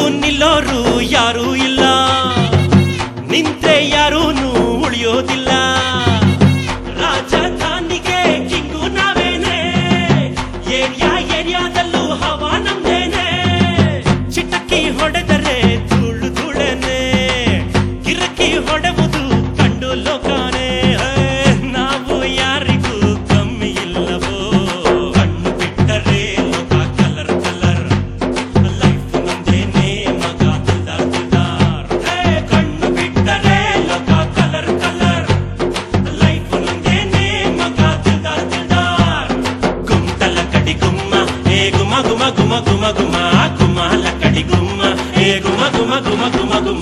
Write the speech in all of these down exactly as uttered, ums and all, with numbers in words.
ನಿಲ್ಲೋರು ಯಾರೂ ಇಲ್ಲ, ನಿಂತ್ರೆ ಯಾರೂನು ಉಳಿಯೋದಿಲ್ಲ. ರಾಜಧಾನಿಗೆ king ನಾವೇನೆ, area ಏರಿಯಾದಲ್ಲೂ ಹವಾ ನಮ್ದೇನೆ. ಚಿಟಕಿ ಹೊಡೆದರೆ ಧೂಳು ಧೂಳನೆ, ಗಿರಕಿ ಹೊಡೆವುದು ಕಂಡು ಲೋಕಾನೆ. ನಾವು ಯಾರಿಗೂ ಕಮ್ಮಿ ಇಲ್ಲವೋ, ಕಣ್ಣು ಬಿಟ್ಟರೆ ಲೋಕ ಕಲರ್ ಕಲರ್. ಲೈಫ್ ನಮ್ದೇನೆ ಮಗ ದಿಲ್ದಾರ್ ದಿಲ್ದಾರ್. ಕಣ್ಣು ಬಿಟ್ಟರೆ ಲೋಕ ಕಲರ್ ಕಲರ್. ಲೈಫ್ ನಮ್ದೇನೆ ಮಗ ದಿಲ್ದಾರ್ ದಿಲ್ದಾರ್. ಗುಮ್ತಲ ಕಡಿ ಗುಮ್ಮ ಏ ಗುಮ ಗುಮ ಗುಮ ಗುಮ ಗುಮ, ಗುಮಾಲ ಕಡಿ ಗುಮ್ಮ ಏ ಗುಮ ಗುಮ ಗುಮ ಗುಮ ಗುಮ.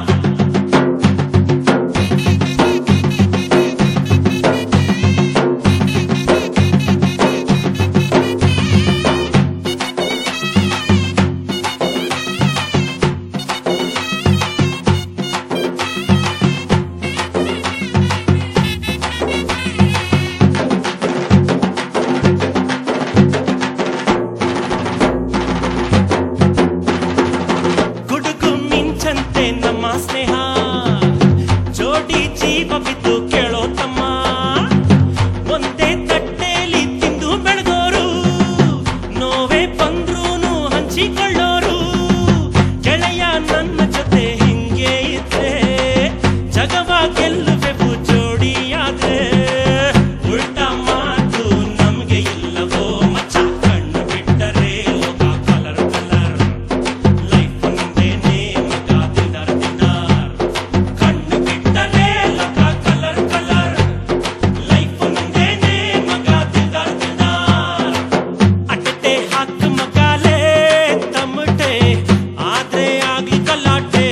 ಗುಡುಗು ಮಿಂಚಂತೆ ನಮ್ಮ ಸ್ನೇಹ, ಜೋಡಿ ಜೀವ ಬಿದ್ದು ಕೇಳೋ ತಮ್ಮ. ಒಂದೇ ತಟ್ಟೆಲಿ ತಿಂದು ಬೆಳೆದೋರು, ನೋವೇ ಬಂದ್ರೂನು ಹಂಚಿಕೊಳ್ಳೋರು. ಗೆಳೆಯ ನನ್ನ ಜೊತೆ ಹಿಂಗೆ ಇದ್ರೆ ಜಗವ ಗೆಲ್ಲುವೆವು ಜೋಡಿಯಾದ್ರೆ. ಉಲ್ಟ ಮಾತು ನಮ್ಗೆ ಇಲ್ಲವೋ ಮಚ್ಚ, ಕಣ್ಣು ಬಿಟ್ಟರೆ ಲೋಕ ಕಲರ್ ಕಲರ್. ಲೈಫ್ ನಮ್ದೇನೆ ಮಗ ದಿಲ್ದಾರ್ ದಿಲ್ದಾರ್. ಕಣ್ಣು ಬಿಟ್ಟರೆ ಲೋಕ ಕಲರ್ ಕಲರ್. ಲೈಫ್ ನಮ್ದೇನೆ ಮಗ ದಿಲ್ದಾರ್ ದಿಲ್ದಾರ್. ಅಟಟೆ ಹಾಕು ಮಗಾಲೆ ತಮಟೆ, ಆದ್ರೆ ಆಗ್ಲಿ ಗಲಾಟೆ.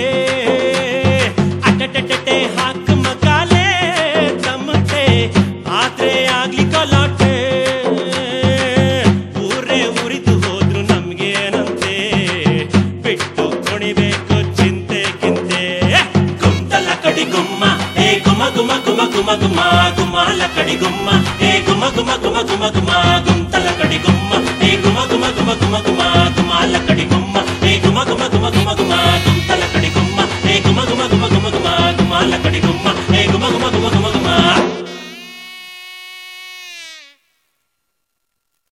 ಅಟಟಟೆ ಹಾಕು ಮಗಾಲೆ ತಮಟೆ, ಆದ್ರೆ ಆಗ್ಲಿ ಗಲಾಟೆ. ಊರೇ ಉರಿದು ಹೋದ್ರು ನಮ್ಗೇನಂತೆ, ಬಿಟ್ಟು ಕುಣಿಬೇಕು ಚಿಂತೆ ಕಿಂತೆ. ಗುಮ್ತಲ ಕಡಿ ಗುಮ್ಮ ಏ ಗುಮ ಗುಮ ಗುಮ ಗುಮ ಗುಮ, ಗುಮಾಲ ಕಡಿ ಗುಮ್ಮ ಏ ಗುಮ ಗುಮ ಗುಮ ಗುಮ ಗುಮ. ಗುಮ್ತಲ ಕಡಿ ಗುಮ್ಮ ಏ ಗುಮ ಗುಮ ಗುಮ ಗುಮ ಗುಮ.